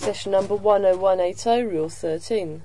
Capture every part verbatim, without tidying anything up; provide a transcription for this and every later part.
Session number one oh one eighty, Rule thirteen.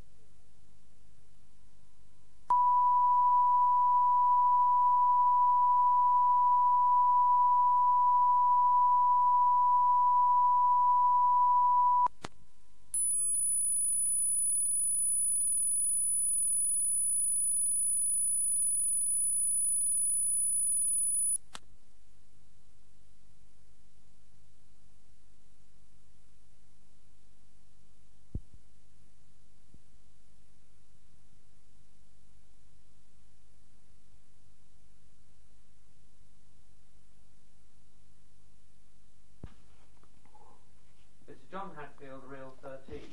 John Hatfield, Reel thirteen.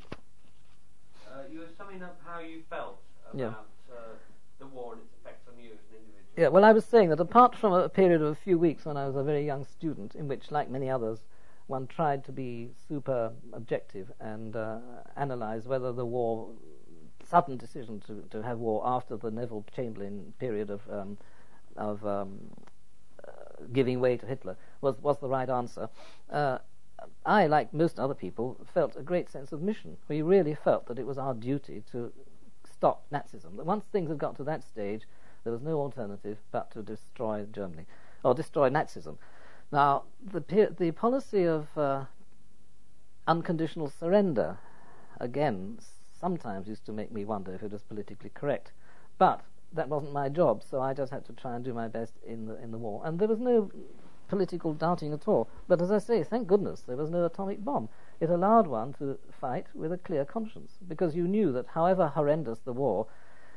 Uh, you were summing up how you felt about yeah. uh, the war and its effects on you as an individual. Yeah, well, I was saying that apart from a period of a few weeks when I was a very young student, in which, like many others, one tried to be super objective and uh, analyse whether the war, sudden decision to, to have war after the Neville Chamberlain period of um, of um, uh, giving way to Hitler was was the right answer. Uh, I, like most other people, felt a great sense of mission. We really felt that it was our duty to stop Nazism. That once things had got to that stage, there was no alternative but to destroy Germany, or destroy Nazism. Now, the the policy of uh, unconditional surrender, again, sometimes used to make me wonder if it was politically correct. But that wasn't my job, so I just had to try and do my best in the in the war. And there was no political doubting at all. But as I say, thank goodness there was no atomic bomb. It allowed one to fight with a clear conscience, because you knew that however horrendous the war,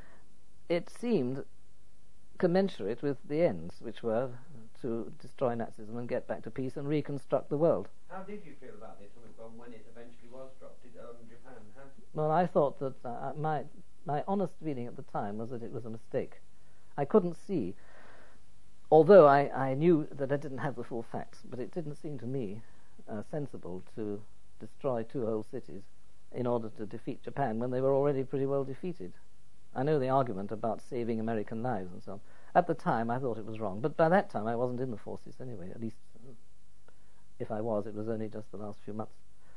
it seemed commensurate with the ends, which were to destroy Nazism and get back to peace and reconstruct the world. How did you feel about the atomic bomb when it eventually was dropped? Did um, Japan have... Well, I thought that uh, my my honest feeling at the time was that it was a mistake. I couldn't see, although I, I knew that I didn't have the full facts, but it didn't seem to me uh, sensible to destroy two whole cities in order to defeat Japan when they were already pretty well defeated. I know the argument about saving American lives and so on. At the time, I thought it was wrong, but by that time I wasn't in the forces anyway. At least, uh, if I was, it was only just the last few months.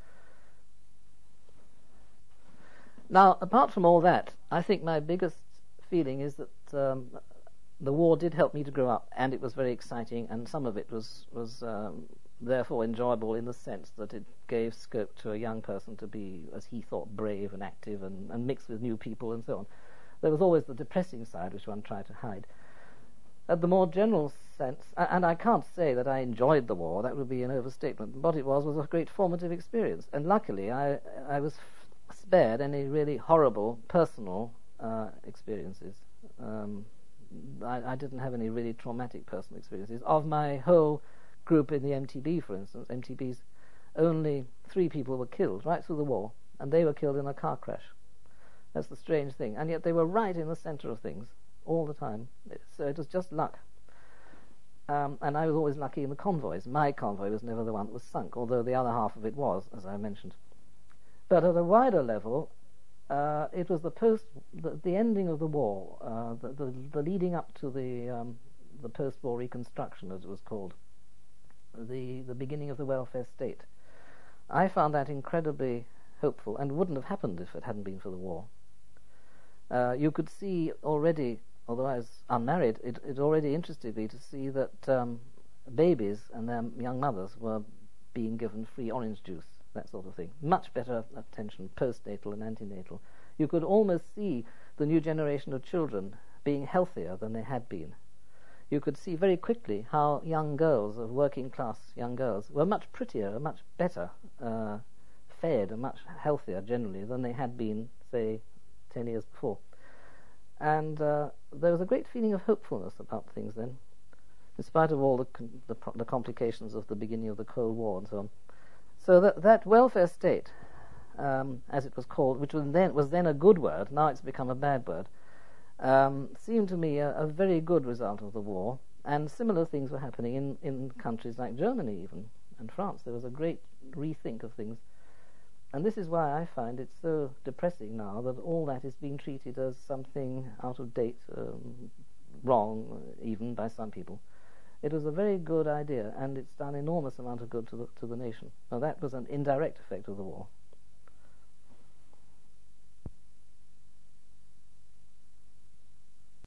Now, apart from all that, I think my biggest feeling is that um, the war did help me to grow up, and it was very exciting, and some of it was, was um, therefore enjoyable in the sense that it gave scope to a young person to be, as he thought, brave and active and, and mix with new people and so on. There was always the depressing side, which one tried to hide. At the more general sense, and I can't say that I enjoyed the war, that would be an overstatement. What it was was a great formative experience, and luckily I, I was spared any really horrible personal uh, experiences. Um, I, I didn't have any really traumatic personal experiences. Of my whole group in the M T B, for instance, M T B's, only three people were killed right through the war, and they were killed in a car crash. That's the strange thing. And yet they were right in the center of things all the time. So it was just luck. Um, and I was always lucky in the convoys. My convoy was never the one that was sunk, although the other half of it was, as I mentioned. But at a wider level, uh, it was the post, the, the ending of the war, uh, the, the, the leading up to the um, the post-war reconstruction, as it was called, the the beginning of the welfare state. I found that incredibly hopeful, and wouldn't have happened if it hadn't been for the war. Uh, you could see already, although I was unmarried, it, it already interested me to see that um, babies and their young mothers were being given free orange juice, that sort of thing. Much better attention, postnatal and antenatal. You could almost see the new generation of children being healthier than they had been. You could see very quickly how young girls, of working class young girls, were much prettier, much better uh, fed and much healthier generally than they had been, say, ten years before. And uh, there was a great feeling of hopefulness about things then, in spite of all the, con the, the complications of the beginning of the Cold War and so on. So that, that welfare state, um, as it was called, which was then, was then a good word, now it's become a bad word, um, seemed to me a, a very good result of the war, and similar things were happening in, in countries like Germany even, and France. There was a great rethink of things. And this is why I find it so depressing now that all that is being treated as something out of date, um, wrong even by some people, It was a very good idea, and it's done enormous amount of good to the to the nation. Now that was an indirect effect of the war.